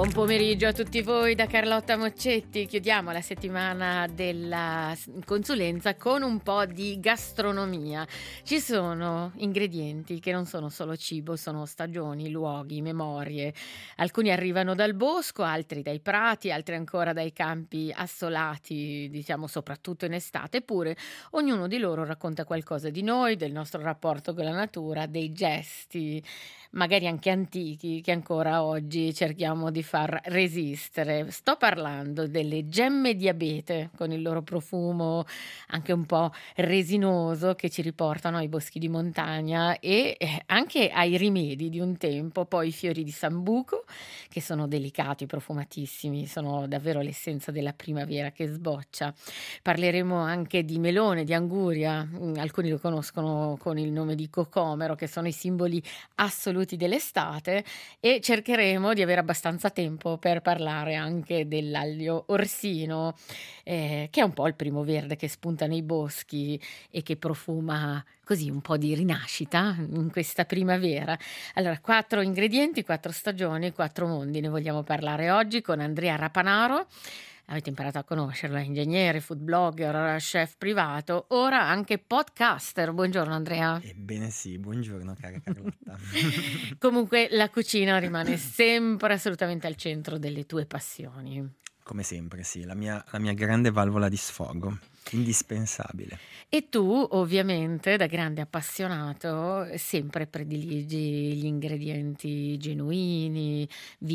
Buon pomeriggio a tutti voi da Carlotta Moccetti. Chiudiamo la settimana della consulenza con un po' di gastronomia. Ci sono ingredienti che non sono solo cibo, sono stagioni, luoghi, memorie. Alcuni arrivano dal bosco, altri dai prati, altri ancora dai campi assolati, diciamo soprattutto in estate. Eppure ognuno di loro racconta qualcosa di noi, del nostro rapporto con la natura, dei gesti, magari anche antichi, che ancora oggi cerchiamo di far resistere. Sto parlando delle gemme di abete, con il loro profumo anche un po' resinoso, che ci riportano ai boschi di montagna e anche ai rimedi di un tempo. Poi i fiori di sambuco, che sono delicati, profumatissimi, sono davvero l'essenza della primavera che sboccia. Parleremo anche di melone, di anguria, alcuni lo conoscono con il nome di cocomero, che sono i simboli assoluti dell'estate, e cercheremo di avere abbastanza tempo per parlare anche dell'aglio orsino, che è un po' il primo verde che spunta nei boschi e che profuma così un po' di rinascita in questa primavera. Allora, 4 ingredienti, 4 stagioni, 4 mondi, ne vogliamo parlare oggi con Andrea Rapanaro. Avete imparato a conoscerlo, è ingegnere, food blogger, chef privato, ora anche podcaster. Buongiorno Andrea. Ebbene sì, buongiorno cara Carlotta. Comunque la cucina rimane sempre assolutamente al centro delle tue passioni. Come sempre, sì, la mia grande valvola di sfogo, indispensabile. E tu, ovviamente, da grande appassionato, sempre prediligi gli ingredienti genuini,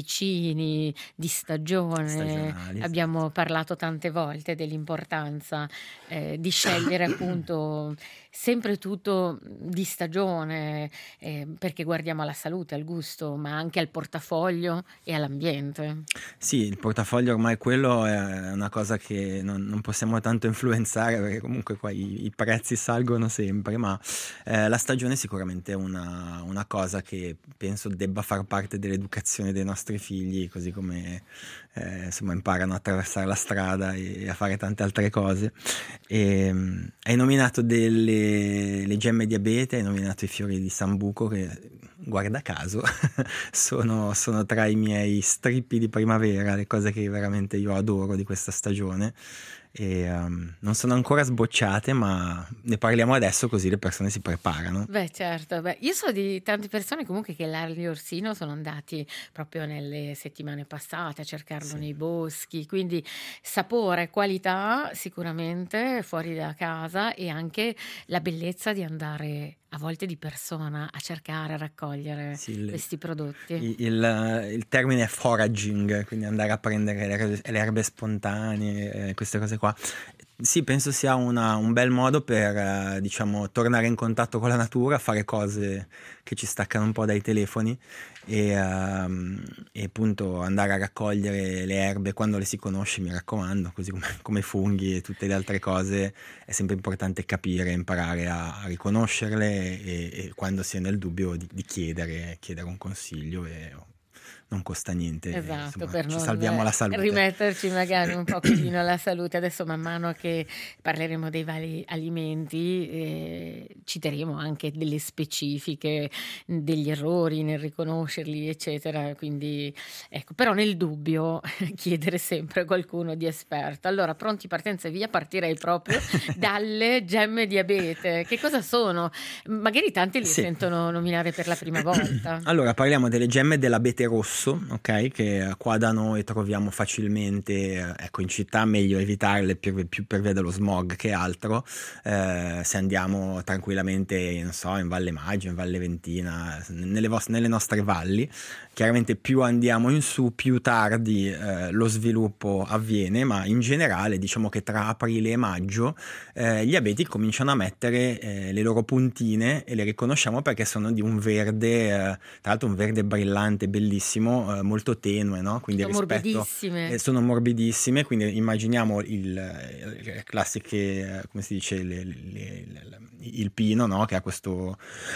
vicini, di stagione. Stagionali. Abbiamo parlato tante volte dell'importanza di scegliere appunto sempre tutto di stagione, perché guardiamo alla salute, al gusto, ma anche al portafoglio e all'ambiente. Sì, il portafoglio ormai quello è una cosa che non possiamo tanto influenzare, perché comunque qua i prezzi salgono sempre, ma la stagione è sicuramente una cosa che penso debba far parte dell'educazione dei nostri figli, così come insomma imparano a attraversare la strada e a fare tante altre cose. Hai nominato le gemme di abete, hai nominato i fiori di sambuco, che guarda caso sono tra i miei strippi di primavera, le cose che veramente io adoro di questa stagione, e non sono ancora sbocciate, ma ne parliamo adesso così le persone si preparano. Beh, certo, io so di tante persone comunque che l'aglio orsino sono andati proprio nelle settimane passate a cercarlo nei boschi, quindi sapore, qualità sicuramente fuori da casa, e anche la bellezza di andare a volte di persona a cercare, a raccogliere questi prodotti. Il termine è foraging, quindi andare a prendere le erbe spontanee, queste cose qua. Sì, penso sia un bel modo per diciamo tornare in contatto con la natura, fare cose che ci staccano un po' dai telefoni e appunto andare a raccogliere le erbe quando le si conosce, mi raccomando, così come funghi e tutte le altre cose. È sempre importante capire, imparare a riconoscerle e quando si è nel dubbio di chiedere un consiglio, e non costa niente, Esatto, insomma, per ci non salviamo la salute. rimetterci magari un pochino alla salute. Adesso man mano che parleremo dei vari alimenti citeremo anche delle specifiche, degli errori nel riconoscerli eccetera, quindi ecco, però nel dubbio chiedere sempre a qualcuno di esperto. Allora, pronti, partenza e via, partirei proprio dalle gemme di abete. Che cosa sono? Magari tanti li sentono nominare per la prima volta. Allora, parliamo delle gemme dell'abete rosso, ok, che qua da noi troviamo facilmente, ecco, in città meglio evitarle più per via dello smog che altro. Se andiamo tranquillamente, non so, in Valle Maggio, in Valle Ventina, nelle nostre valli, chiaramente più andiamo in su, più tardi lo sviluppo avviene, ma in generale diciamo che tra aprile e maggio gli abeti cominciano a mettere le loro puntine, e le riconosciamo perché sono di un verde, tra l'altro un verde brillante, bellissimo, molto tenue, no? Quindi sono morbidissime. Sono morbidissime, quindi immaginiamo il classiche, come si dice, il pino, no? Che ha questo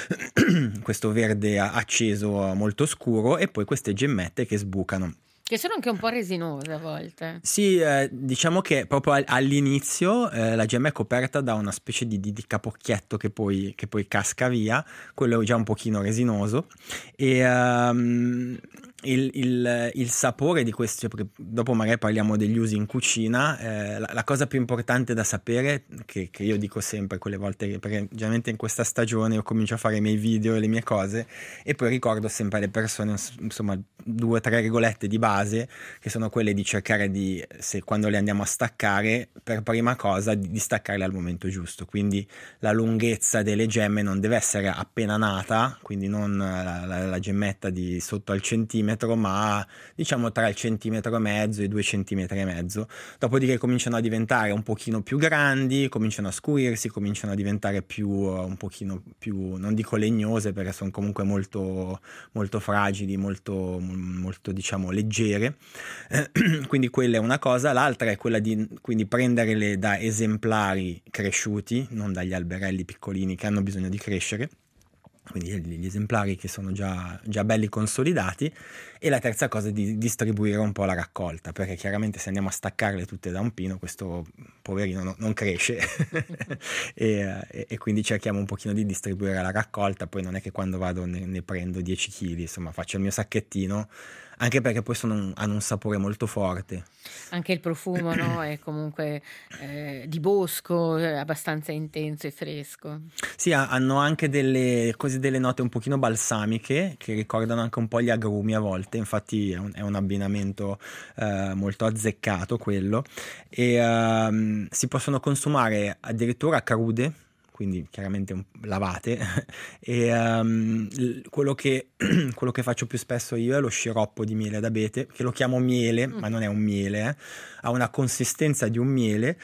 verde acceso molto scuro, e poi queste gemmette che sbucano. Che sono anche un po' resinose a volte. Sì, diciamo che proprio all'inizio la gemma è coperta da una specie di capocchietto che poi casca via, quello è già un pochino resinoso, e il sapore di questi, perché dopo magari parliamo degli usi in cucina, la cosa più importante da sapere, che io dico sempre quelle volte, perché generalmente in questa stagione io comincio a fare i miei video e le mie cose, e poi ricordo sempre alle persone, insomma, 2 o 3 regolette di base, che sono quelle di cercare di, quando le andiamo a staccare, per prima cosa di staccarle al momento giusto. Quindi la lunghezza delle gemme non deve essere appena nata, quindi non la gemmetta di sotto al centimetro, ma diciamo tra il centimetro e mezzo e i 2 centimetri e mezzo. Dopodiché cominciano a diventare un pochino più grandi, cominciano a scurirsi, cominciano a diventare un pochino più, non dico legnose, perché sono comunque molto, molto fragili, molto diciamo leggere. Quindi quella è una cosa. L'altra è quella di quindi prenderle da esemplari cresciuti, non dagli alberelli piccolini che hanno bisogno di crescere, quindi gli esemplari che sono già belli consolidati. E la terza cosa è di distribuire un po' la raccolta, perché chiaramente se andiamo a staccarle tutte da un pino, questo poverino non cresce e quindi cerchiamo un pochino di distribuire la raccolta. Poi non è che quando vado ne prendo 10 kg, insomma faccio il mio sacchettino, anche perché poi hanno un sapore molto forte. Anche il profumo, no? È comunque di bosco, abbastanza intenso e fresco. Sì, hanno anche delle note un pochino balsamiche, che ricordano anche un po' gli agrumi a volte. Infatti è un abbinamento molto azzeccato quello, e si possono consumare addirittura crude, quindi chiaramente lavate. E quello che faccio più spesso io è lo sciroppo di miele d'abete, che lo chiamo miele, ma non è un miele, ha una consistenza di un miele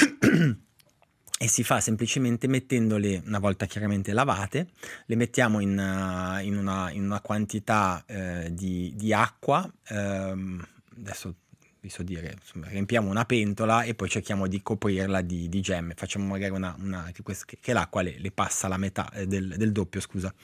e si fa semplicemente mettendole, una volta chiaramente lavate, le mettiamo in una quantità di acqua, adesso vi so dire, insomma, riempiamo una pentola e poi cerchiamo di coprirla di gemme. Facciamo magari che l'acqua le passa la metà del doppio, scusa.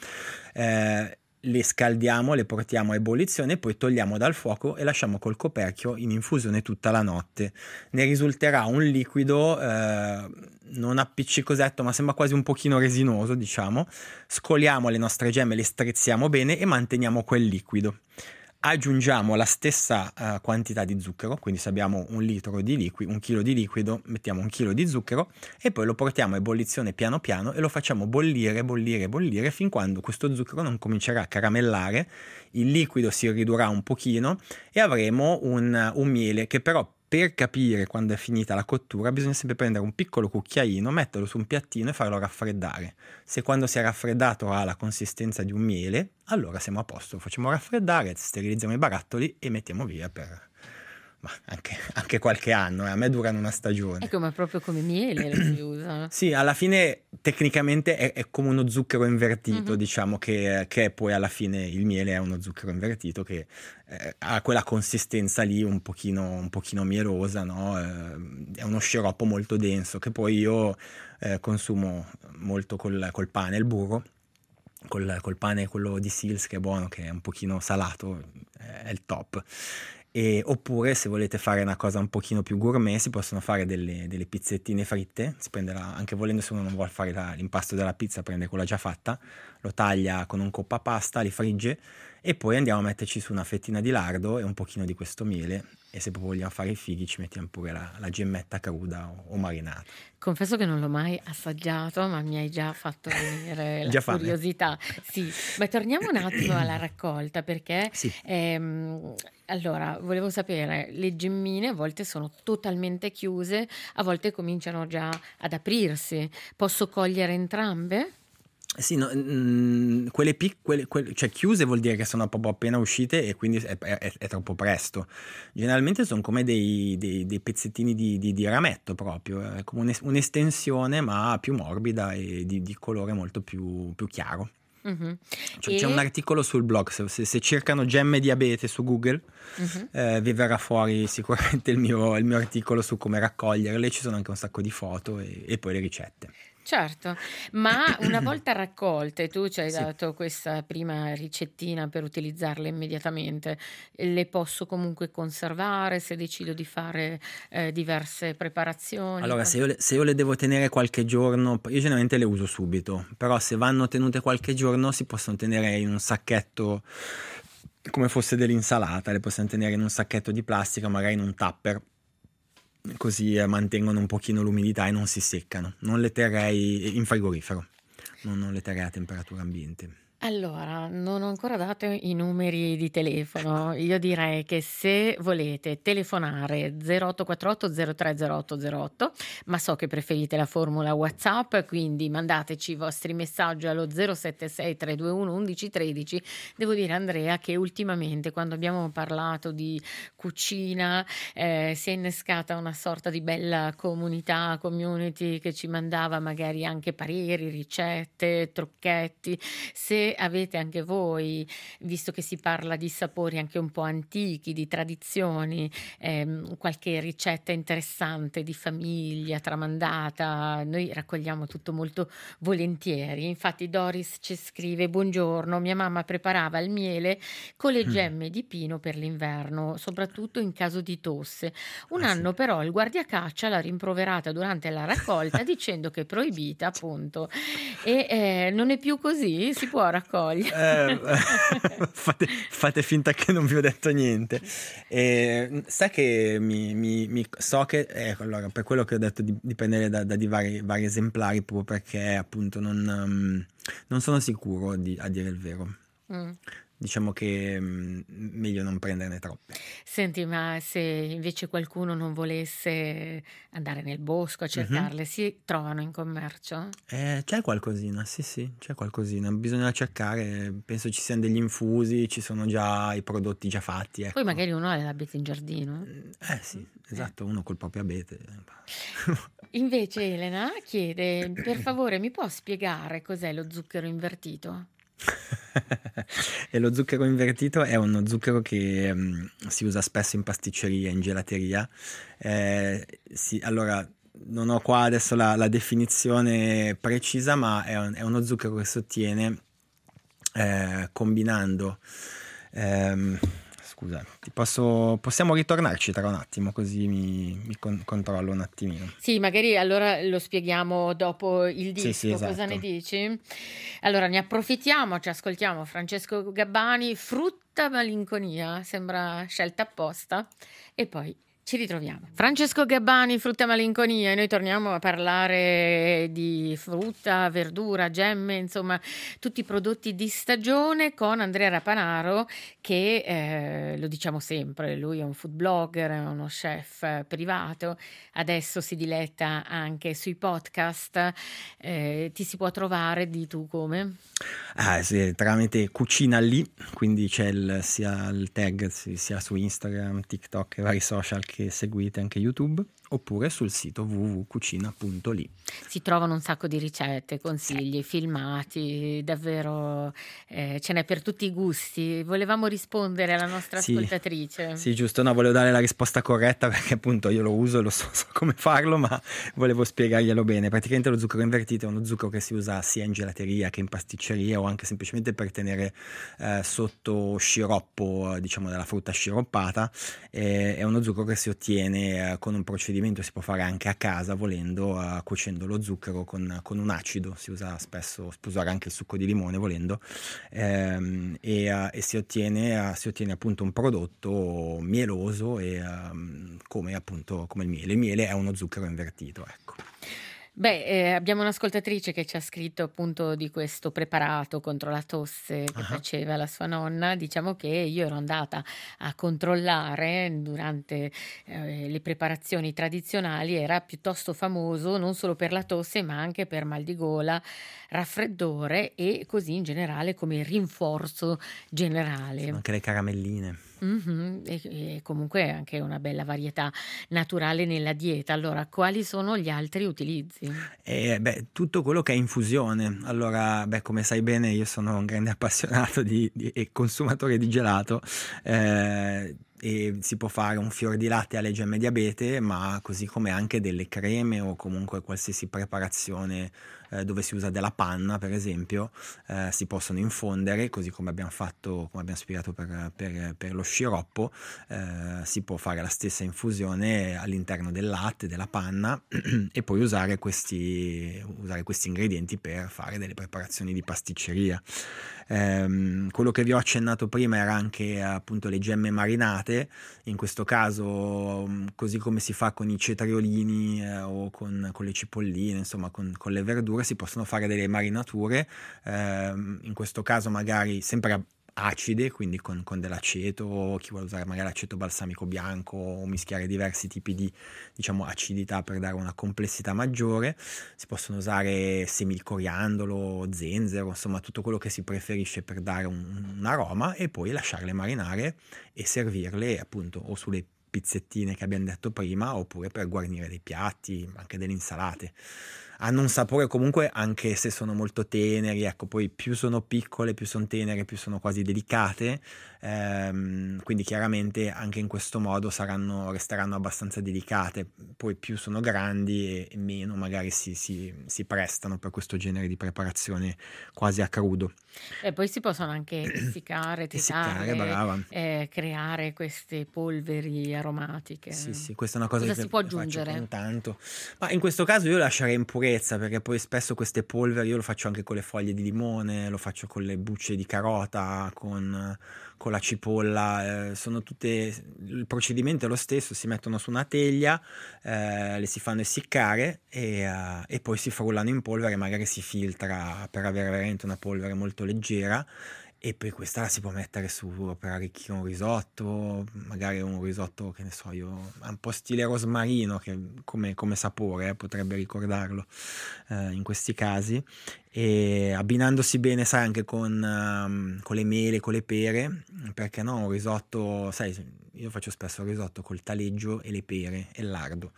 Le scaldiamo, le portiamo a ebollizione e poi togliamo dal fuoco e lasciamo col coperchio in infusione tutta la notte. Ne risulterà un liquido non appiccicosetto, ma sembra quasi un pochino resinoso, diciamo. Scoliamo le nostre gemme, le strizziamo bene e manteniamo quel liquido. Aggiungiamo la stessa quantità di zucchero, quindi se abbiamo un chilo di liquido, mettiamo 1 chilo di zucchero e poi lo portiamo a ebollizione piano piano e lo facciamo bollire fin quando questo zucchero non comincerà a caramellare, il liquido si ridurrà un pochino e avremo un miele che però, per capire quando è finita la cottura, bisogna sempre prendere un piccolo cucchiaino, metterlo su un piattino e farlo raffreddare. Se quando si è raffreddato ha la consistenza di un miele, allora siamo a posto. Lo facciamo raffreddare, sterilizziamo i barattoli e mettiamo via per anche qualche anno. A me durano una stagione. Ecco, ma proprio come miele lo si usa. Sì, alla fine tecnicamente è come uno zucchero invertito, diciamo che poi alla fine il miele è uno zucchero invertito che ha quella consistenza lì un pochino mielosa, no? È uno sciroppo molto denso che poi io consumo molto col pane, il burro. Col pane quello di Sils, che è buono, che è un pochino salato, è il top. Oppure se volete fare una cosa un pochino più gourmet si possono fare delle pizzettine fritte. Si prende anche volendo, se uno non vuole fare l'impasto della pizza, prende quella già fatta, lo taglia con un coppa pasta, li frigge e poi andiamo a metterci su una fettina di lardo e un pochino di questo miele, e se poi vogliamo fare i fighi ci mettiamo pure la gemmetta cruda o marinata. Confesso che non l'ho mai assaggiato, ma mi hai già fatto venire la curiosità. Sì, ma torniamo un attimo alla raccolta, perché sì. Allora, volevo sapere, le gemmine a volte sono totalmente chiuse, a volte cominciano già ad aprirsi. Posso cogliere entrambe? Sì, no, quelle cioè chiuse vuol dire che sono proprio appena uscite e quindi è troppo presto. Generalmente sono come dei pezzettini di rametto proprio, è come un'estensione ma più morbida e di colore molto più chiaro. C'è un articolo sul blog, se cercano gemme di abete su Google vi verrà fuori sicuramente il mio articolo su come raccoglierle. Ci sono anche un sacco di foto e poi le ricette. Certo, ma una volta raccolte, tu ci hai dato questa prima ricettina per utilizzarle immediatamente, le posso comunque conservare se decido di fare diverse preparazioni? Allora, se io le devo tenere qualche giorno, io generalmente le uso subito, però se vanno tenute qualche giorno si possono tenere in un sacchetto come fosse dell'insalata, le possiamo tenere in un sacchetto di plastica, magari in un tupper, così mantengono un pochino l'umidità e non si seccano. Non le terrei in frigorifero, non le terrei a temperatura ambiente. Allora, non ho ancora dato i numeri di telefono. Io direi che se volete telefonare 0848 030808, ma so che preferite la formula WhatsApp, quindi mandateci i vostri messaggi allo 076 321 1113. Devo dire, Andrea, che ultimamente quando abbiamo parlato di cucina si è innescata una sorta di bella community che ci mandava magari anche pareri, ricette, trucchetti. Se avete anche voi, visto che si parla di sapori anche un po' antichi, di tradizioni, qualche ricetta interessante di famiglia, tramandata, noi raccogliamo tutto molto volentieri. Infatti Doris ci scrive: buongiorno, mia mamma preparava il miele con le gemme di pino per l'inverno, soprattutto in caso di tosse. Un anno però il guardiacaccia l'ha rimproverata durante la raccolta dicendo che è proibita, appunto. E non è più così? Si può raccogliere? Fate finta che non vi ho detto niente. Sai che so che allora, per quello che ho detto dipende da vari esemplari, proprio perché appunto non sono sicuro a dire il vero. Diciamo che meglio non prenderne troppe. Senti, ma se invece qualcuno non volesse andare nel bosco a cercarle, si trovano in commercio? C'è qualcosina, sì, c'è qualcosina. Bisogna cercare, penso ci siano degli infusi, ci sono già i prodotti già fatti. Ecco. Poi magari uno ha l'abete in giardino. Sì, esatto, uno col proprio abete. Invece Elena chiede: per favore mi può spiegare cos'è lo zucchero invertito? E lo zucchero invertito è uno zucchero che si usa spesso in pasticceria, in gelateria. Allora, non ho qua adesso la definizione precisa, ma è uno zucchero che si ottiene combinando. Scusa, possiamo ritornarci tra un attimo, così mi controllo un attimino. Sì, magari allora lo spieghiamo dopo il disco. Sì, esatto. Cosa ne dici? Allora ne approfittiamo, ci ascoltiamo Francesco Gabbani, Frutta Malinconia, sembra scelta apposta, e poi ci ritroviamo. Francesco Gabbani, Frutta Malinconia, e noi torniamo a parlare di frutta, verdura, gemme, insomma tutti i prodotti di stagione con Andrea Rapanaro, che lo diciamo sempre, lui è un food blogger, è uno chef privato, adesso si diletta anche sui podcast. Ti si può trovare, di tu come? Sì, tramite Cucina Lì, quindi c'è sia il tag sia su Instagram, TikTok e vari social che seguite, anche YouTube, oppure sul sito www.cucina.li. Si trovano un sacco di ricette, consigli, filmati, davvero ce n'è per tutti i gusti. Volevamo rispondere alla nostra ascoltatrice. Sì, giusto, no, volevo dare la risposta corretta perché appunto io lo uso, lo so come farlo, ma volevo spiegarglielo bene. Praticamente lo zucchero invertito è uno zucchero che si usa sia in gelateria che in pasticceria, o anche semplicemente per tenere sotto sciroppo, diciamo, della frutta sciroppata. È uno zucchero che si ottiene con un procedimento, si può fare anche a casa volendo, cuocendo lo zucchero con un acido. Si usa spesso, si può usare anche il succo di limone volendo, e si ottiene appunto un prodotto mieloso e come il miele. Il miele è uno zucchero invertito, ecco. Abbiamo un'ascoltatrice che ci ha scritto appunto di questo preparato contro la tosse che faceva la sua nonna. Diciamo che io ero andata a controllare durante le preparazioni tradizionali, era piuttosto famoso non solo per la tosse ma anche per mal di gola, raffreddore e così in generale come rinforzo generale. Sono anche le caramelline. E comunque anche una bella varietà naturale nella dieta. Allora, quali sono gli altri utilizzi? Tutto quello che è infusione. Allora, come sai bene, io sono un grande appassionato e consumatore di gelato. e si può fare un fior di latte alle gemme di abete, ma così come anche delle creme o comunque qualsiasi preparazione dove si usa della panna, per esempio, si possono infondere, così come abbiamo fatto, come abbiamo spiegato per lo sciroppo, si può fare la stessa infusione all'interno del latte, della panna e poi usare questi ingredienti per fare delle preparazioni di pasticceria. Quello che vi ho accennato prima era anche appunto le gemme marinate. In questo caso, così come si fa con i cetriolini o con le cipolline, insomma con le verdure, si possono fare delle marinature, in questo caso magari sempre acide, quindi con dell'aceto, chi vuole usare magari l'aceto balsamico bianco o mischiare diversi tipi di, diciamo, acidità per dare una complessità maggiore. Si possono usare semi di coriandolo, zenzero, insomma tutto quello che si preferisce per dare un aroma, e poi lasciarle marinare e servirle appunto o sulle pizzettine che abbiamo detto prima, oppure per guarnire dei piatti, anche delle insalate. Hanno un sapore comunque, anche se sono molto teneri, ecco, poi più sono piccole, più sono tenere, più sono quasi delicate, quindi chiaramente anche in questo modo resteranno abbastanza delicate. Poi più sono grandi e meno magari si prestano per questo genere di preparazione quasi a crudo. E poi si possono anche essiccare, Essiccare, tritarle, brava. creare queste polveri aromatiche. Sì, questa è una cosa Cosa che si può faccio aggiungere? con tanto. Ma in questo caso io lascerei in purezza, perché poi spesso queste polveri io lo faccio anche con le foglie di limone, lo faccio con le bucce di carota, con la cipolla, sono tutte, il procedimento è lo stesso, si mettono su una teglia, le si fanno essiccare e poi si frullano in polvere, magari si filtra per avere veramente una polvere molto leggera. E poi questa la si può mettere su per arricchire un risotto, magari un risotto, che ne so io, un po' stile rosmarino, che come sapore potrebbe ricordarlo in questi casi, e abbinandosi bene, sai, anche con le mele, con le pere, perché no, un risotto, sai, io faccio spesso il risotto col taleggio e le pere e il lardo.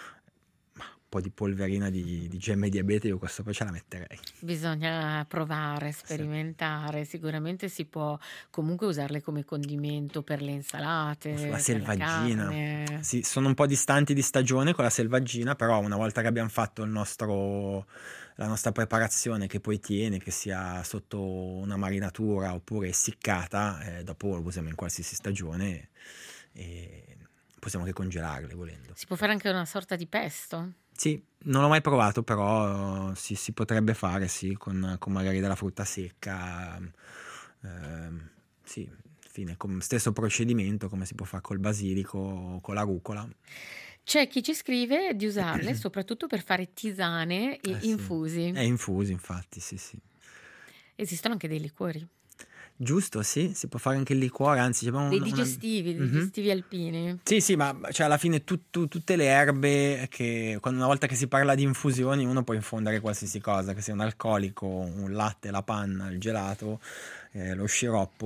Po' di polverina di gemme di abete, io questo poi ce la metterei. Bisogna provare, sperimentare. Sicuramente si può comunque usarle come condimento per le insalate, Sulla per la selvaggina. carne. Sì, sono un po' distanti di stagione con la selvaggina, però una volta che abbiamo fatto la nostra preparazione, che poi tiene, che sia sotto una marinatura oppure essiccata, dopo lo usiamo in qualsiasi stagione e possiamo anche congelarle volendo. Si può fare anche una sorta di pesto? Sì, non l'ho mai provato, però si potrebbe fare, sì, con magari della frutta secca, sì, fine, stesso procedimento come si può fare col basilico o con la rucola. C'è chi ci scrive di usarle soprattutto per fare tisane e Sì. infusi. Infusi, infatti, sì. Esistono anche dei liquori. Giusto, sì, si può fare anche il liquore, anzi abbiamo Dei digestivi alpini. Sì, ma cioè alla fine tutte le erbe che una volta che si parla di infusioni uno può infondere qualsiasi cosa, che sia un alcolico, un latte, la panna, il gelato, lo sciroppo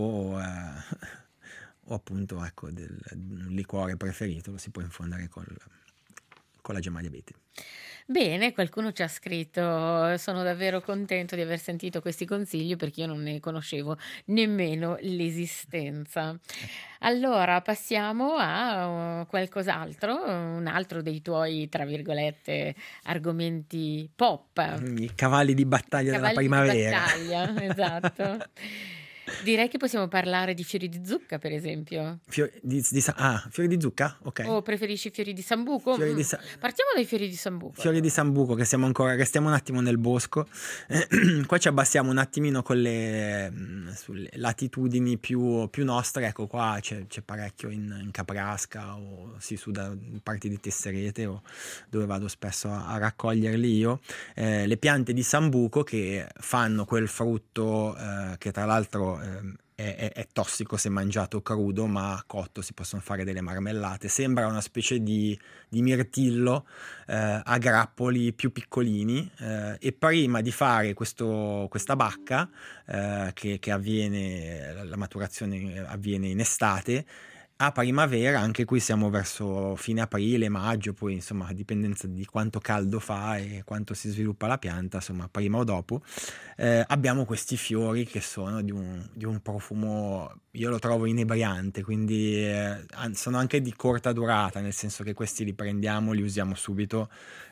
o appunto ecco un liquore preferito, lo si può infondere con la gemma di abete. Bene, qualcuno ci ha scritto: "Sono davvero contento di aver sentito questi consigli perché io non ne conoscevo nemmeno l'esistenza". Allora passiamo a qualcos'altro, un altro dei tuoi, tra virgolette, "argomenti pop". I cavalli di battaglia della Cavalli di primavera. battaglia, esatto. Direi che possiamo parlare di fiori di zucca, per esempio. Fiori di zucca? Ok. O preferisci fiori di sambuco? Fiori di Partiamo dai fiori di sambuco. Fiori di sambuco, che restiamo un attimo nel bosco. Qua ci abbassiamo un attimino sulle latitudini più nostre. Ecco, qua c'è parecchio in Caprasca o su da parti di Tesserete, o dove vado spesso a raccoglierli io. Le piante di sambuco che fanno quel frutto che tra l'altro è tossico se mangiato crudo, ma cotto si possono fare delle marmellate. Sembra una specie di mirtillo a grappoli più piccolini, e prima di fare questa bacca che avviene, la maturazione avviene in estate, A primavera, anche qui siamo verso fine aprile, maggio, poi insomma a dipendenza di quanto caldo fa e quanto si sviluppa la pianta, insomma prima o dopo, abbiamo questi fiori che sono di un profumo, io lo trovo inebriante, quindi sono anche di corta durata, nel senso che questi li prendiamo, li usiamo subito,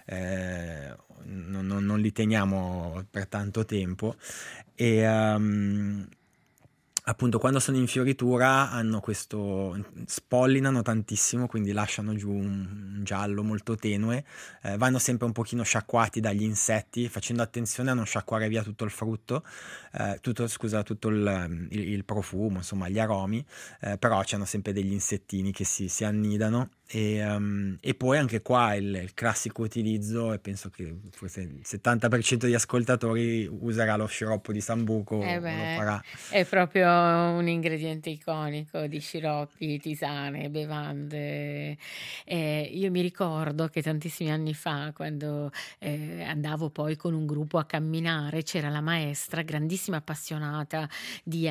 non li teniamo per tanto tempo e appunto quando sono in fioritura hanno questo, spollinano tantissimo, quindi lasciano giù un giallo molto tenue, vanno sempre un pochino sciacquati dagli insetti, facendo attenzione a non sciacquare via tutto il frutto, tutto il profumo, insomma gli aromi, però c'hanno sempre degli insettini che si annidano. E poi anche qua il classico utilizzo, e penso che forse il 70% di ascoltatori userà lo sciroppo di sambuco Eh o lo beh, farà. è proprio un ingrediente iconico di sciroppi, tisane, bevande. Io mi ricordo che tantissimi anni fa, quando andavo poi con un gruppo a camminare, c'era la maestra, grandissima appassionata di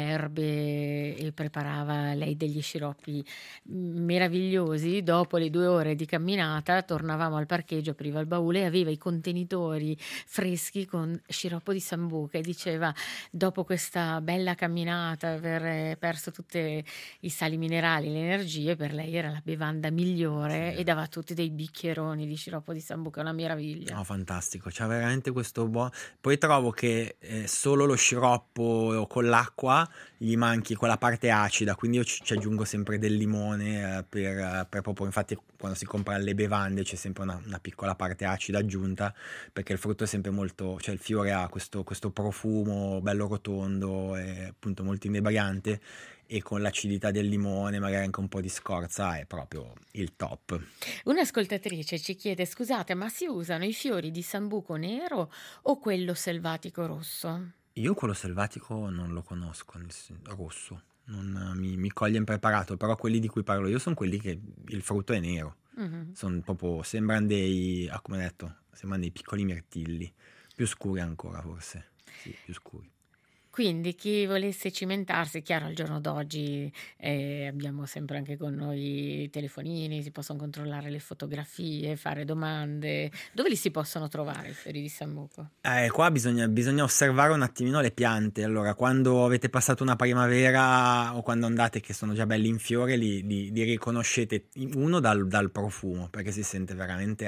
erbe, e preparava lei degli sciroppi meravigliosi. Dopo le 2 ore di camminata tornavamo al parcheggio, apriva il baule e aveva i contenitori freschi con sciroppo di sambuca e diceva: dopo questa bella camminata, aver perso tutti i sali minerali, le energie, per lei era la bevanda migliore, Sì. e dava a tutti dei bicchieroni di sciroppo di sambuca, una meraviglia. No, fantastico, c'ha veramente questo buono. Poi trovo che solo lo sciroppo con l'acqua gli manchi quella parte acida, quindi io ci aggiungo sempre del limone per proprio, infatti quando si compra le bevande c'è sempre una piccola parte acida aggiunta, perché il frutto è sempre molto, cioè il fiore ha questo profumo bello rotondo e appunto molto inebriante, e con l'acidità del limone, magari anche un po' di scorza, è proprio il top. Un'ascoltatrice ci chiede: scusate, ma si usano i fiori di sambuco nero o quello selvatico rosso? Io quello selvatico non lo conosco, rosso, non mi coglie impreparato, però quelli di cui parlo io sono quelli che il frutto è nero, Mhm. sono proprio, sembrano dei, come detto, sembrano dei piccoli mirtilli, più scuri ancora forse, sì, più scuri. Quindi chi volesse cimentarsi, chiaro, al giorno d'oggi abbiamo sempre anche con noi i telefonini, si possono controllare le fotografie, fare domande. Dove li si possono trovare i fiori di sambuco? Qua bisogna osservare un attimino le piante. Allora, quando avete passato una primavera o quando andate che sono già belli in fiore, li riconoscete uno dal profumo, perché si sente veramente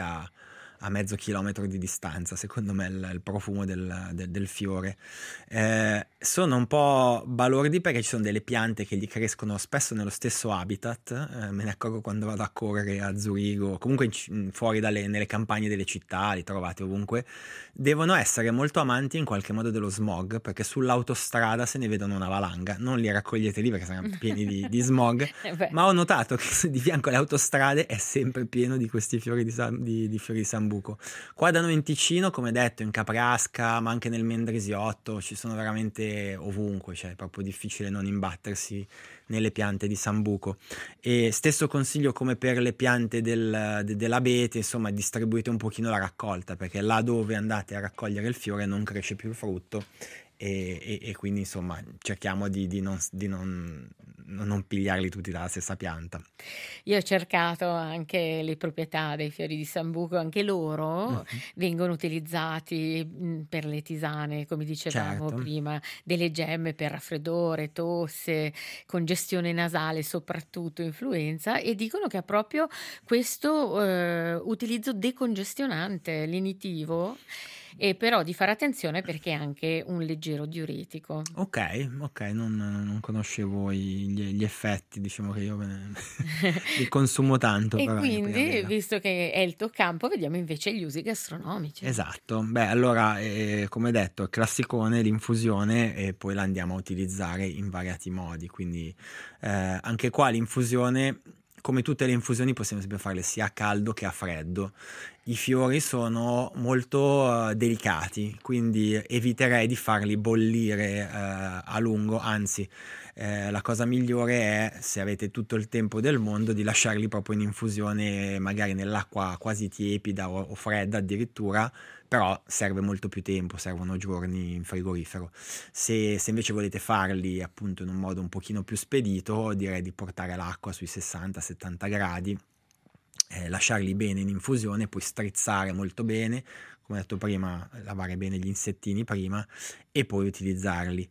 a mezzo chilometro di distanza, secondo me, il profumo del fiore. Sono un po' balordi perché ci sono delle piante che gli crescono spesso nello stesso habitat, me ne accorgo quando vado a correre a Zurigo, comunque fuori nelle campagne delle città, li trovate ovunque. Devono essere molto amanti in qualche modo dello smog, perché sull'autostrada se ne vedono una valanga, non li raccogliete lì perché saranno pieni di smog, Beh, ma ho notato che di fianco alle autostrade è sempre pieno di questi fiori di fiori di sambuco. Qua da noi in Ticino, come detto, in Caprasca, ma anche nel Mendrisiotto, ci sono veramente ovunque, cioè è proprio difficile non imbattersi nelle piante di sambuco. E stesso consiglio come per le piante dell'abete, insomma, distribuite un pochino la raccolta, perché là dove andate a raccogliere il fiore non cresce più il frutto, e quindi insomma cerchiamo di non pigliarli tutti dalla stessa pianta. io ho cercato anche le proprietà dei fiori di sambuco, anche loro Mhm. vengono utilizzati per le tisane, come dicevamo Certo. prima, delle gemme per raffreddore, tosse, congestione nasale, soprattutto influenza, e dicono che ha proprio questo utilizzo decongestionante, lenitivo, e però di fare attenzione perché è anche un leggero diuretico. Ok, non conoscevo gli effetti, diciamo che io li consumo tanto E però in quindi, primavera. visto che è il tuo campo, vediamo invece gli usi gastronomici. Esatto, beh allora come detto il classicone, l'infusione, e poi la andiamo a utilizzare in variati modi, quindi anche qua l'infusione, come tutte le infusioni, possiamo sempre farle sia a caldo che a freddo. I fiori sono molto delicati, quindi eviterei di farli bollire a lungo, anzi la cosa migliore è, se avete tutto il tempo del mondo, di lasciarli proprio in infusione, magari nell'acqua quasi tiepida o fredda addirittura, però serve molto più tempo, servono giorni in frigorifero. Se invece volete farli appunto in un modo un pochino più spedito, direi di portare l'acqua sui 60-70 gradi, lasciarli bene in infusione, poi strizzare molto bene, come detto prima, lavare bene gli insettini prima e poi utilizzarli.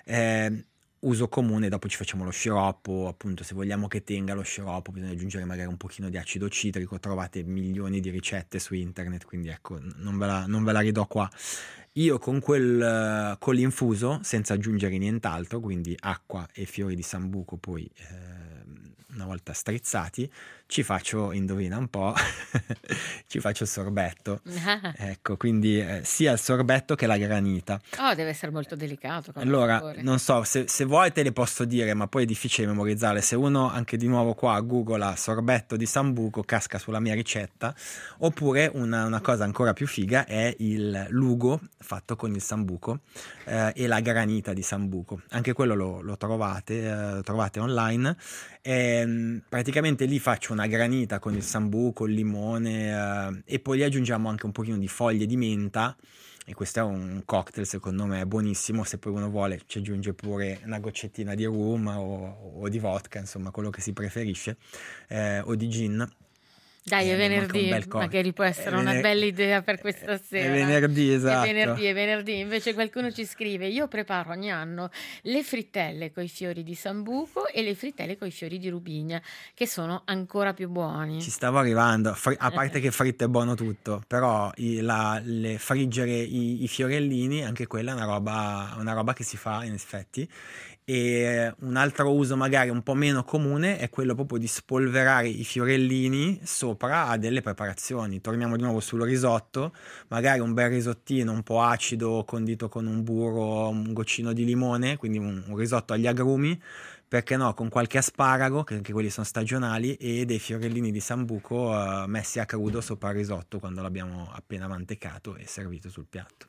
Uso comune, dopo ci facciamo lo sciroppo, appunto se vogliamo che tenga lo sciroppo bisogna aggiungere magari un pochino di acido citrico, trovate milioni di ricette su internet, quindi ecco non ve la ridò qua. Io con l'infuso, senza aggiungere nient'altro, quindi acqua e fiori di sambuco, poi una volta strizzati, ci faccio, indovina un po', ci faccio il sorbetto. Ecco, quindi sia il sorbetto che la granita. Oh, deve essere molto delicato. Allora, non so, se vuoi te le posso dire, ma poi è difficile memorizzarle. Se uno, anche di nuovo qua, googla sorbetto di sambuco, casca sulla mia ricetta. Oppure una cosa ancora più figa è il lugo fatto con il sambuco e la granita di sambuco. Anche quello lo trovate online. Praticamente lì faccio una granita con il sambuco, il limone e poi gli aggiungiamo anche un pochino di foglie di menta, e questo è un cocktail secondo me buonissimo. Se poi uno vuole ci aggiunge pure una goccettina di rum o di vodka, insomma quello che si preferisce, o di gin. Dai, è venerdì, magari può essere una bella idea per questa sera. È venerdì, esatto. È venerdì. Invece qualcuno ci scrive: io preparo ogni anno le frittelle coi fiori di sambuco e le frittelle coi fiori di rubigna, che sono ancora più buoni. Ci stavo arrivando, a parte che fritto è buono tutto, però friggere i fiorellini, anche quella è una roba che si fa in effetti. E un altro uso magari un po' meno comune è quello proprio di spolverare i fiorellini sopra a delle preparazioni. Torniamo di nuovo sul risotto, magari un bel risottino un po' acido condito con un burro, un goccino di limone, quindi un risotto agli agrumi, perché no, con qualche asparago, che anche quelli sono stagionali, e dei fiorellini di sambuco messi a crudo sopra il risotto quando l'abbiamo appena mantecato e servito sul piatto.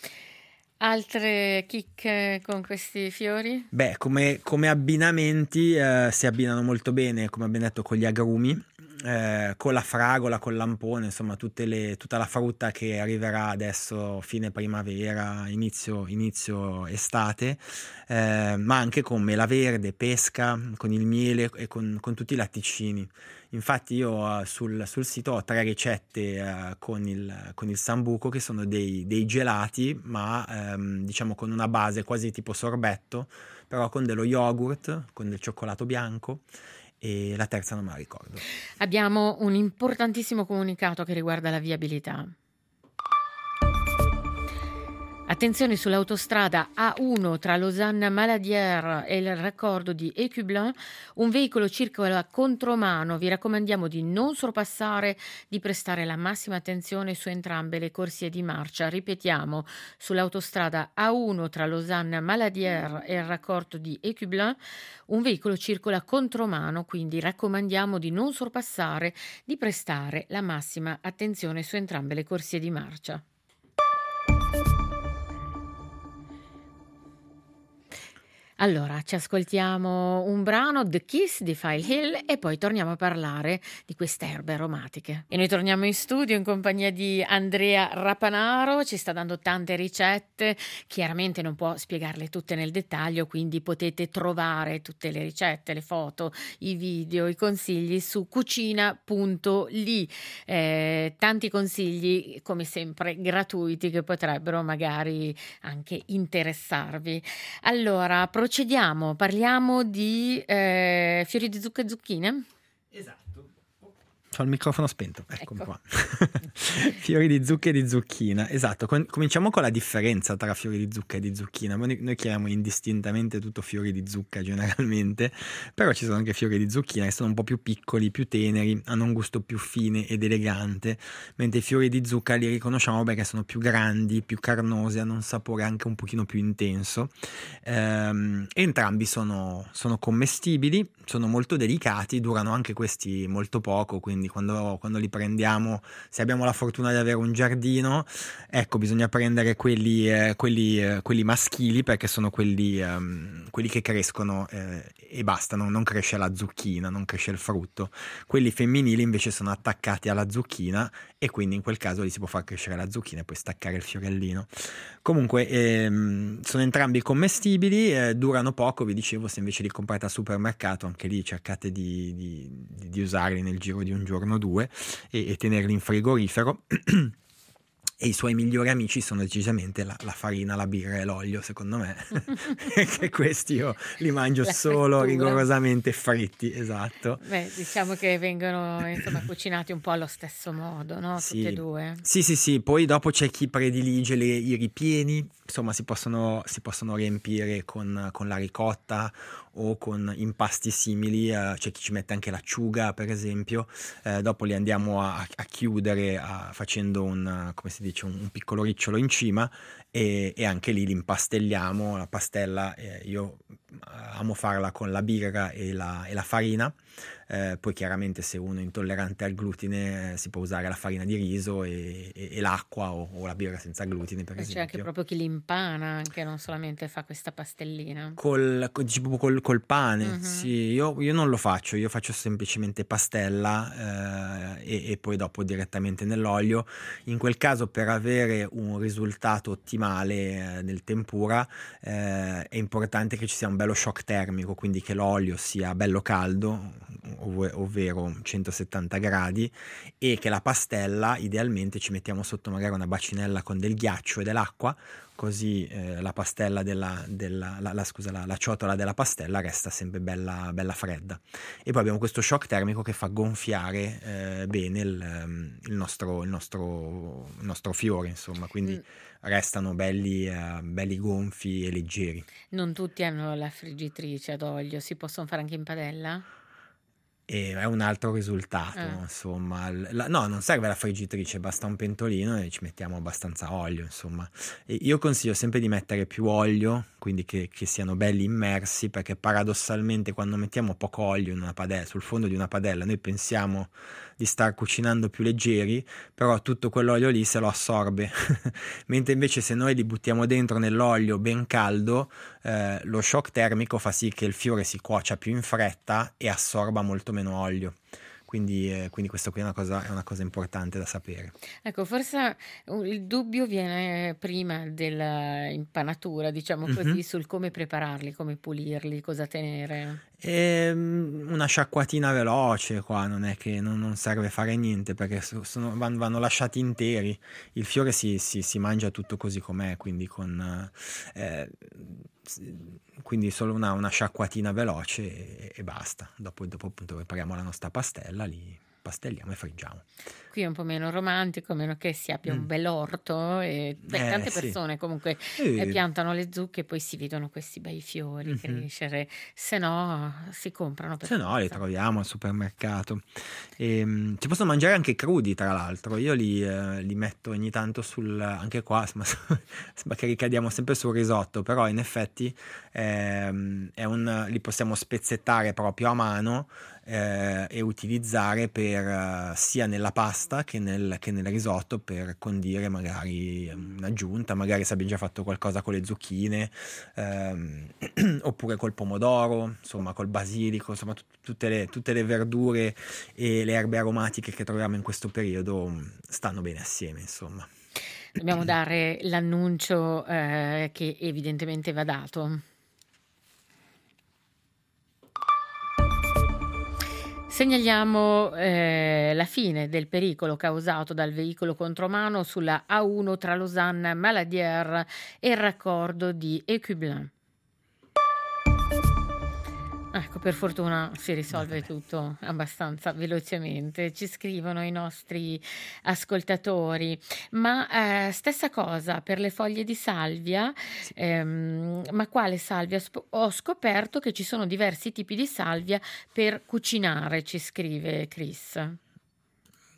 Altre chicche con questi fiori? Beh, come abbinamenti si abbinano molto bene, come abbiamo detto, con gli agrumi, con la fragola, col lampone, insomma tutta la frutta che arriverà adesso fine primavera, inizio estate, ma anche con mela verde, pesca, con il miele e con tutti i latticini. Infatti io sul sito ho 3 ricette con il sambuco, che sono dei gelati, ma diciamo con una base quasi tipo sorbetto, però con dello yogurt, con del cioccolato bianco, e la terza non me la ricordo. Abbiamo un importantissimo comunicato che riguarda la viabilità. Attenzione sull'autostrada A1 tra Lausanne-Maladière e il raccordo di Écublens, un veicolo circola a contromano, vi raccomandiamo di non sorpassare, di prestare la massima attenzione su entrambe le corsie di marcia. Ripetiamo, sull'autostrada A1 tra Lausanne-Maladière e il raccordo di Écublens, un veicolo circola a contromano, quindi raccomandiamo di non sorpassare, di prestare la massima attenzione su entrambe le corsie di marcia. Allora, ci ascoltiamo un brano, The Kiss di File Hill, e poi torniamo a parlare di queste erbe aromatiche. E noi torniamo in studio in compagnia di Andrea Rapanaro, ci sta dando tante ricette, chiaramente non può spiegarle tutte nel dettaglio, quindi potete trovare tutte le ricette, le foto, i video, i consigli su cucina.li. Tanti consigli, come sempre, gratuiti, che potrebbero magari anche interessarvi. Allora, procediamo, parliamo di fiori di zucca e zucchine? Esatto. Ho il microfono spento, ecco. Qua. Fiori di zucca e di zucchina, esatto. Cominciamo con la differenza tra fiori di zucca e di zucchina. Noi chiamiamo indistintamente tutto fiori di zucca generalmente, però ci sono anche fiori di zucchina che sono un po' più piccoli, più teneri, hanno un gusto più fine ed elegante, mentre i fiori di zucca li riconosciamo perché sono più grandi, più carnosi, hanno un sapore anche un pochino più intenso. Entrambi sono commestibili, sono molto delicati, durano anche questi molto poco, quindi quindi quando li prendiamo, se abbiamo la fortuna di avere un giardino, ecco, bisogna prendere quelli maschili, perché sono quelli che crescono e basta, non cresce la zucchina, non cresce il frutto. Quelli femminili invece sono attaccati alla zucchina e quindi in quel caso lì si può far crescere la zucchina e poi staccare il fiorellino. Comunque sono entrambi commestibili, durano poco, vi dicevo. Se invece li comprate al supermercato, anche lì cercate di usarli nel giro di un giorno o due e tenerli in frigorifero. E i suoi migliori amici sono decisamente la farina, la birra e l'olio, secondo me, che questi io li mangio La solo frittura. rigorosamente fritti, esatto. Beh, diciamo che vengono insomma cucinati un po' allo stesso modo, no? Tutte e Sì. due. Sì, poi dopo c'è chi predilige i ripieni, insomma si possono riempire con la ricotta o con impasti simili, c'è chi ci mette anche l'acciuga per esempio, dopo li andiamo a chiudere facendo come si dice, un piccolo ricciolo in cima e anche lì li impastelliamo. La pastella io amo farla con la birra e la farina. Poi chiaramente se uno è intollerante al glutine si può usare la farina di riso e l'acqua o la birra senza glutine per C'è anche esempio. proprio chi li impana, anche non solamente fa questa pastellina. Tipo col pane, Mhm. sì, io non lo faccio, io faccio semplicemente pastella e poi dopo direttamente nell'olio. In quel caso, per avere un risultato ottimale nel tempura, è importante che ci sia un bello shock termico, quindi che l'olio sia bello caldo, ovvero 170 gradi, e che la pastella idealmente ci mettiamo sotto magari una bacinella con del ghiaccio e dell'acqua, così la pastella la ciotola della pastella resta sempre bella fredda. E poi abbiamo questo shock termico che fa gonfiare bene il nostro fiore, insomma, quindi restano belli gonfi e leggeri. Non tutti hanno la friggitrice ad olio, si possono fare anche in padella? E è un altro risultato, insomma. No, non serve la friggitrice, basta un pentolino e ci mettiamo abbastanza olio, insomma. E io consiglio sempre di mettere più olio, quindi che siano belli immersi, perché paradossalmente quando mettiamo poco olio in una padella, sul fondo di una padella, noi pensiamo di star cucinando più leggeri, però tutto quell'olio lì se lo assorbe. Mentre invece se noi li buttiamo dentro nell'olio ben caldo, lo shock termico fa sì che il fiore si cuocia più in fretta e assorba molto meno olio. Quindi questo qui è una cosa importante da sapere. Ecco, forse il dubbio viene prima della impanatura, diciamo così, sul come prepararli, come pulirli, cosa tenere. Una sciacquatina veloce qua, non è che non serve fare niente, perché vanno lasciati interi. Il fiore si mangia tutto così com'è, quindi quindi solo una sciacquatina veloce e basta. Dopo appunto prepariamo la nostra pastella, li pastelliamo e friggiamo. Qui è un po' meno romantico, a meno che si abbia un bell'orto e tante Sì. persone comunque piantano le zucche e poi si vedono questi bei fiori crescere, se no si comprano per Se no li forza. troviamo al supermercato. Si possono mangiare anche crudi, tra l'altro. Io li metto ogni tanto anche qua, sembra che ricadiamo sempre sul risotto, però in effetti li possiamo spezzettare proprio a mano e utilizzare sia nella pasta che nel risotto, per condire magari un'aggiunta, magari se abbiamo già fatto qualcosa con le zucchine, oppure col pomodoro, insomma col basilico, insomma tutte le verdure e le erbe aromatiche che troviamo in questo periodo stanno bene assieme, insomma. Dobbiamo dare l'annuncio che evidentemente va dato. Segnaliamo la fine del pericolo causato dal veicolo contromano sulla A1 tra Lausanne, Maladière e il raccordo di Écublens. Ecco, per fortuna si risolve tutto abbastanza velocemente. Ci scrivono i nostri ascoltatori, ma stessa cosa per le foglie di salvia, ma quale salvia? Ho scoperto che ci sono diversi tipi di salvia per cucinare, ci scrive Chris.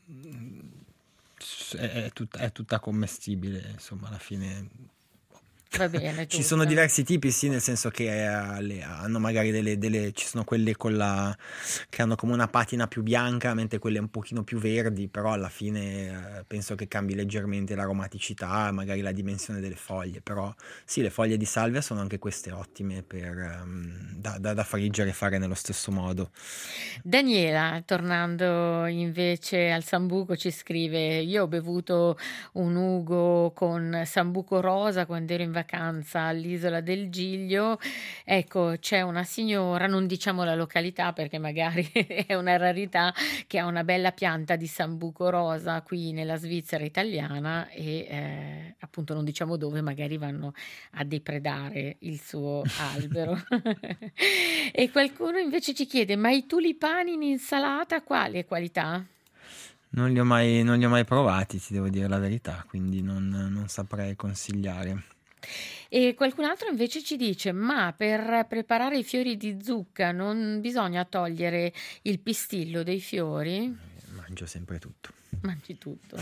È tutta commestibile, insomma, alla fine. Va bene, Ci sono tutto. diversi tipi, sì, nel senso che hanno magari ci sono quelle che hanno come una patina più bianca, mentre quelle un pochino più verdi, però alla fine penso che cambi leggermente l'aromaticità, magari la dimensione delle foglie, però sì, le foglie di salvia sono anche queste ottime da friggere e fare nello stesso modo. Daniela, tornando invece al sambuco, ci scrive: io ho bevuto un Ugo con sambuco rosa quando ero in vacanza all'isola del Giglio. Ecco, c'è una signora, non diciamo la località perché magari è una rarità, che ha una bella pianta di sambuco rosa qui nella Svizzera italiana e appunto non diciamo dove, magari vanno a depredare il suo albero. E qualcuno invece ci chiede: ma i tulipani in insalata quale qualità? Non li ho mai provati, ti devo dire la verità, quindi non saprei consigliare. E qualcun altro invece ci dice: ma per preparare i fiori di zucca non bisogna togliere il pistillo dei fiori? Mangio sempre tutto. Mangi tutto.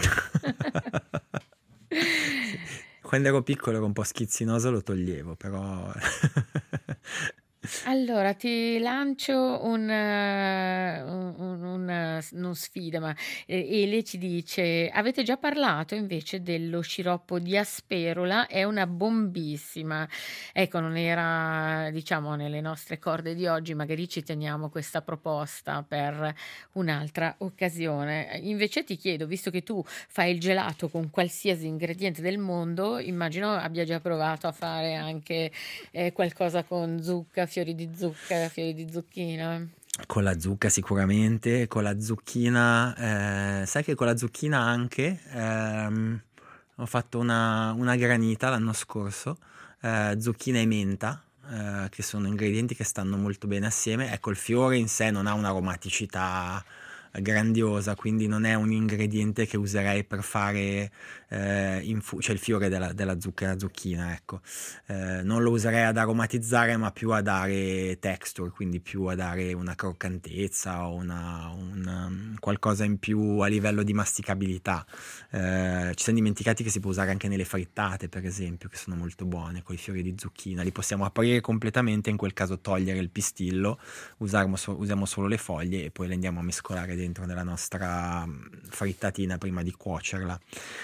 Sì. Quando ero piccolo ero un po' schizzinoso, lo toglievo, però Allora, ti lancio non sfida, ma Ele ci dice: avete già parlato invece dello sciroppo di asperola? È una bombissima. Ecco, non era, diciamo, nelle nostre corde di oggi, magari ci teniamo questa proposta per un'altra occasione. Invece ti chiedo, visto che tu fai il gelato con qualsiasi ingrediente del mondo, immagino abbia già provato a fare anche qualcosa con zucca, fiori di zucca, fiori di zucchina. con la zucca sicuramente, con la zucchina, sai che con la zucchina anche ho fatto una granita l'anno scorso, zucchina e menta, che sono ingredienti che stanno molto bene assieme. Ecco, il fiore in sé non ha un'aromaticità grandiosa, quindi non è un ingrediente che userei per fare cioè il fiore della zucca e la zucchina, ecco. Non lo userei ad aromatizzare, ma più a dare texture, quindi più a dare una croccantezza o qualcosa in più a livello di masticabilità. Ci siamo dimenticati che si può usare anche nelle frittate, per esempio, che sono molto buone con i fiori di zucchina. Li possiamo aprire completamente, in quel caso togliere il pistillo, usiamo solo le foglie e poi le andiamo a mescolare dentro nella nostra frittatina prima di cuocerla.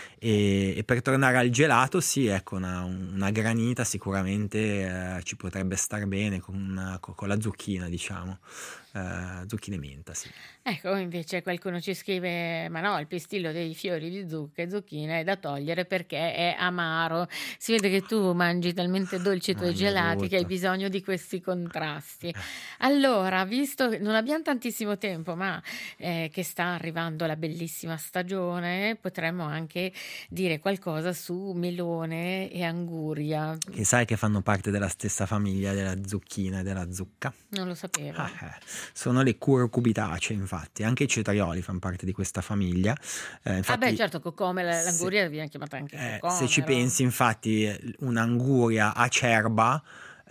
E per tornare al gelato, sì, ecco, una granita sicuramente ci potrebbe star bene con la zucchina, diciamo. Zucchina e menta, sì. Ecco, invece qualcuno ci scrive: ma no, il pistillo dei fiori di zucca e zucchina è da togliere perché è amaro. Si vede che tu mangi talmente dolci i tuoi Mangio gelati che hai tutto. bisogno di questi contrasti. Allora, visto che non abbiamo tantissimo tempo, ma che sta arrivando la bellissima stagione, potremmo anche dire qualcosa su melone e anguria. Che sai che fanno parte della stessa famiglia della zucchina e della zucca? Non lo sapevo. Sono le curcubitacee, infatti. Anche i cetrioli fanno parte di questa famiglia. Ah beh, Infatti, certo, cocomero, se, l'anguria viene chiamata anche se ci cocomero. pensi, infatti, un'anguria acerba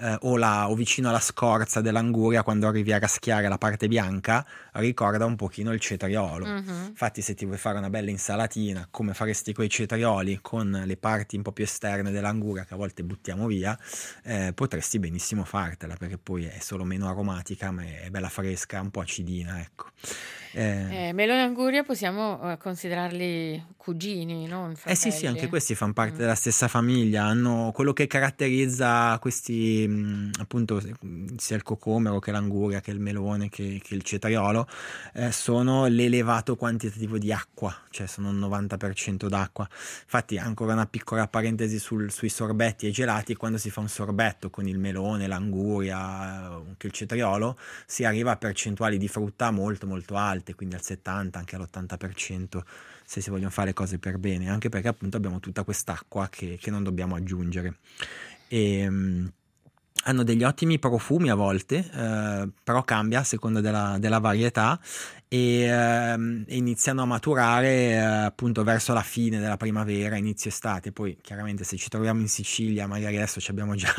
o vicino alla scorza dell'anguria, quando arrivi a raschiare la parte bianca, ricorda un pochino il cetriolo. Mhm. Infatti, se ti vuoi fare una bella insalatina, come faresti con i cetrioli, con le parti un po' più esterne dell'anguria che a volte buttiamo via, potresti benissimo fartela, perché poi è solo meno aromatica, ma è bella fresca, un po' acidina, ecco. Melone e anguria possiamo considerarli cugini, non Sì, sì, anche fratelli. questi fanno parte della stessa famiglia, hanno quello che caratterizza questi, appunto, sia il cocomero che l'anguria, che il melone, che il cetriolo, sono l'elevato quantitativo di acqua, cioè sono il 90% d'acqua. Infatti, ancora una piccola parentesi sui sorbetti e i gelati: quando si fa un sorbetto con il melone, l'anguria, anche il cetriolo, si arriva a percentuali di frutta molto molto alte, quindi al 70, anche all'80%, se si vogliono fare cose per bene, anche perché appunto abbiamo tutta quest'acqua che non dobbiamo aggiungere. Hanno degli ottimi profumi a volte, però cambia a seconda della varietà, e iniziano a maturare appunto verso la fine della primavera, inizio estate. Poi chiaramente, se ci troviamo in Sicilia, magari adesso abbiamo già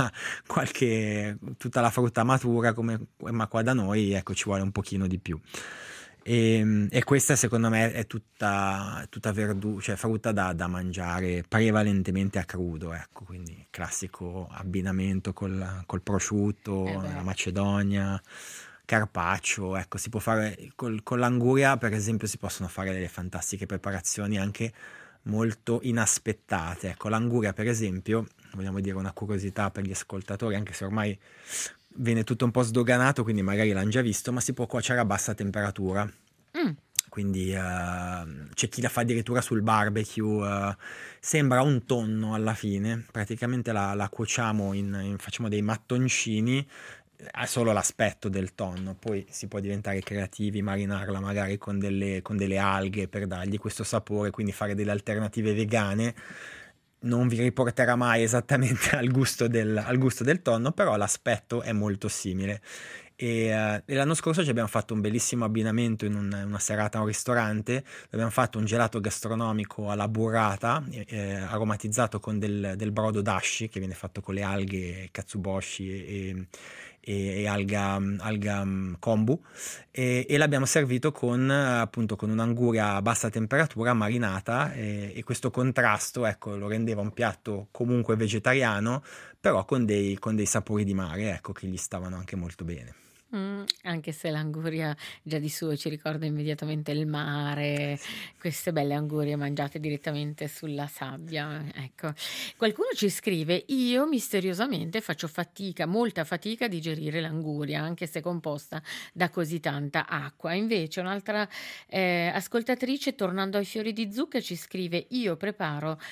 tutta la frutta matura, ma qua da noi, ecco, ci vuole un pochino di più. E questa secondo me è tutta verdura, cioè frutta da mangiare prevalentemente a crudo, ecco, quindi classico abbinamento col prosciutto, la macedonia, carpaccio, ecco, si può fare con l'anguria, per esempio, si possono fare delle fantastiche preparazioni anche molto inaspettate. Ecco, l'anguria, per esempio, vogliamo dire una curiosità per gli ascoltatori, anche se ormai viene tutto un po' sdoganato, quindi magari l'hanno già visto, ma si può cuocere a bassa temperatura. Quindi c'è chi la fa addirittura sul barbecue, sembra un tonno alla fine, praticamente la cuociamo facciamo dei mattoncini, ha solo l'aspetto del tonno, poi si può diventare creativi, marinarla magari con delle alghe per dargli questo sapore, quindi fare delle alternative vegane. Non vi riporterà mai esattamente al gusto del tonno, però l'aspetto è molto simile. E l'anno scorso ci abbiamo fatto un bellissimo abbinamento in una serata a un ristorante. Abbiamo fatto un gelato gastronomico alla burrata, aromatizzato con del brodo dashi, che viene fatto con le alghe katsuboshi e alga kombu, e l'abbiamo servito appunto con un'anguria a bassa temperatura marinata, e questo contrasto, ecco, lo rendeva un piatto comunque vegetariano, però con dei sapori di mare, ecco, che gli stavano anche molto bene. Anche se l'anguria già di suo ci ricorda immediatamente il mare, queste belle angurie mangiate direttamente sulla sabbia, ecco. Qualcuno ci scrive: io misteriosamente faccio fatica, molta fatica a digerire l'anguria, anche se composta da così tanta acqua. Invece un'altra ascoltatrice, tornando ai fiori di zucca, ci scrive: io preparo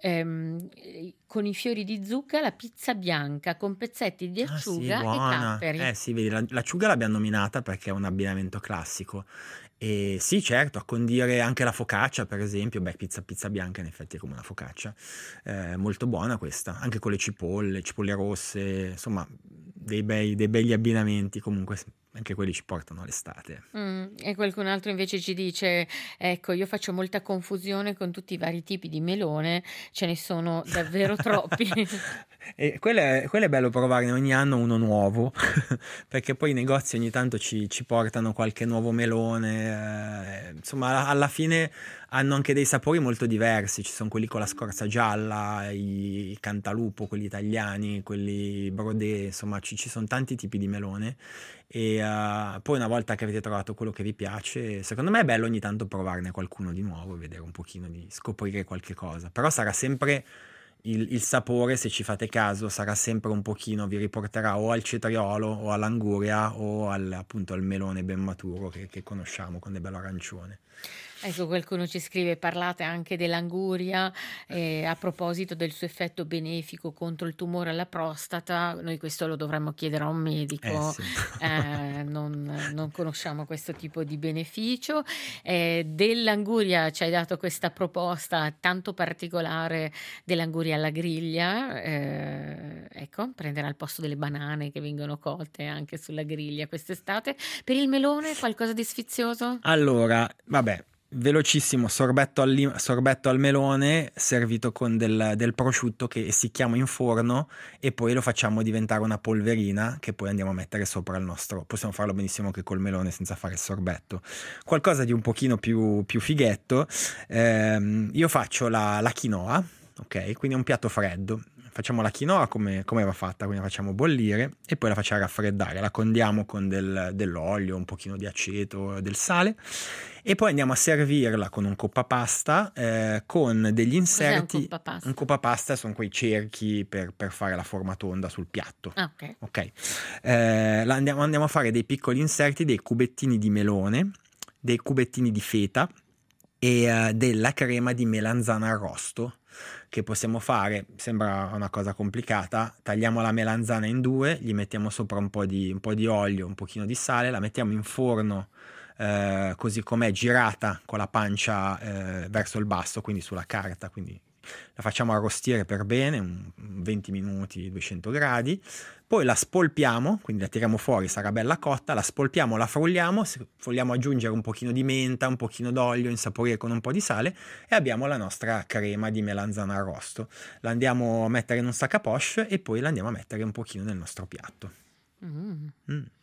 con i fiori di zucca la pizza bianca con pezzetti di Ah sì, acciuga e buona. capperi. Sì, vedi, l'acciuga l'abbiamo nominata perché è un abbinamento classico. E sì, certo, a condire anche la focaccia, per esempio. Beh, pizza bianca in effetti è come una focaccia. Molto buona questa, anche con le cipolle rosse, insomma, dei begli abbinamenti. Comunque anche quelli ci portano all'estate. E qualcun altro invece ci dice: ecco, io faccio molta confusione con tutti i vari tipi di melone, ce ne sono davvero troppi. E quello è bello provarne ogni anno uno nuovo, perché poi i negozi ogni tanto ci portano qualche nuovo melone, insomma alla fine hanno anche dei sapori molto diversi, ci sono quelli con la scorza gialla, i cantalupo, quelli italiani, quelli brodè, insomma ci sono tanti tipi di melone, e poi una volta che avete trovato quello che vi piace, secondo me è bello ogni tanto provarne qualcuno di nuovo, vedere un pochino, di scoprire qualche cosa, però sarà sempre il sapore, se ci fate caso, sarà sempre un pochino, vi riporterà o al cetriolo o all'anguria o appunto al melone ben maturo che conosciamo, con del bello arancione. Ecco, qualcuno ci scrive: parlate anche dell'anguria, a proposito del suo effetto benefico contro il tumore alla prostata. Noi questo lo dovremmo chiedere a un medico, Sì. non conosciamo questo tipo di beneficio. Dell'anguria ci hai dato questa proposta tanto particolare dell'anguria alla griglia, ecco, prenderà il posto delle banane che vengono colte anche sulla griglia quest'estate. Per il melone qualcosa di sfizioso? Allora, vabbè, velocissimo, sorbetto al melone servito con del prosciutto che essicchiamo in forno e poi lo facciamo diventare una polverina che poi andiamo a mettere sopra il nostro. Possiamo farlo benissimo anche col melone senza fare il sorbetto. Qualcosa di un pochino più fighetto, io faccio la quinoa, ok? Quindi è un piatto freddo. Facciamo la quinoa come va fatta, quindi la facciamo bollire e poi la facciamo raffreddare, la condiamo con dell'olio, un pochino di aceto, del sale, e poi andiamo a servirla con un coppapasta, con degli inserti. Cos'è un coppapasta? Un coppapasta sono quei cerchi per fare la forma tonda sul piatto. Ah, ok. Andiamo a fare dei piccoli inserti, dei cubettini di melone, dei cubettini di feta e della crema di melanzana arrosto, che possiamo fare, sembra una cosa complicata. Tagliamo la melanzana in due, gli mettiamo sopra un po' di olio, un pochino di sale, la mettiamo in forno così com'è, girata con la pancia verso il basso, quindi sulla carta, quindi la facciamo arrostire per bene, 20 minuti, 200 gradi, poi la spolpiamo, quindi la tiriamo fuori, sarà bella cotta, la spolpiamo, la frulliamo, vogliamo aggiungere un pochino di menta, un pochino d'olio, insaporire con un po' di sale, e abbiamo la nostra crema di melanzana arrosto. La andiamo a mettere in un sac à poche e poi la andiamo a mettere un pochino nel nostro piatto.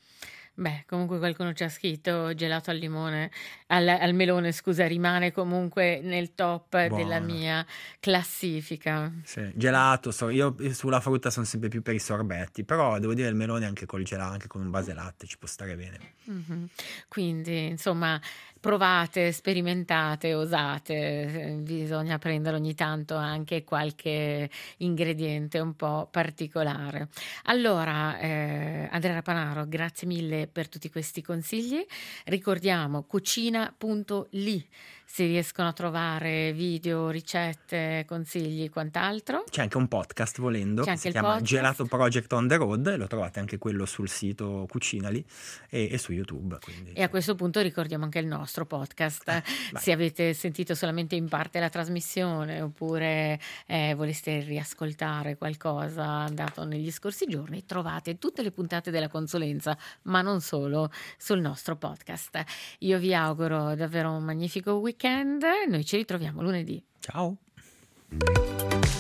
Beh, comunque qualcuno ci ha scritto gelato al limone, al melone, scusa, rimane comunque nel top della Buono. mia classifica. Sì, gelato, io sulla frutta sono sempre più per i sorbetti, però devo dire il melone anche col gelato, anche con un base latte ci può stare bene. Quindi, insomma, provate, sperimentate, osate, bisogna prendere ogni tanto anche qualche ingrediente un po' particolare. Allora, Andrea Rapanaro, grazie mille per tutti questi consigli. Ricordiamo cucina.li, si riescono a trovare video, ricette, consigli, quant'altro. C'è anche un podcast volendo, C'è che anche si il chiama podcast. Gelato Project on the Road, e lo trovate anche quello sul sito Cucinali e su YouTube. Quindi, E a questo punto ricordiamo anche il nostro podcast. vai. Se avete sentito solamente in parte la trasmissione oppure voleste riascoltare qualcosa andato negli scorsi giorni, trovate tutte le puntate della consulenza, ma non solo, sul nostro podcast. Io vi auguro davvero un magnifico weekend. Noi ci ritroviamo lunedì. Ciao!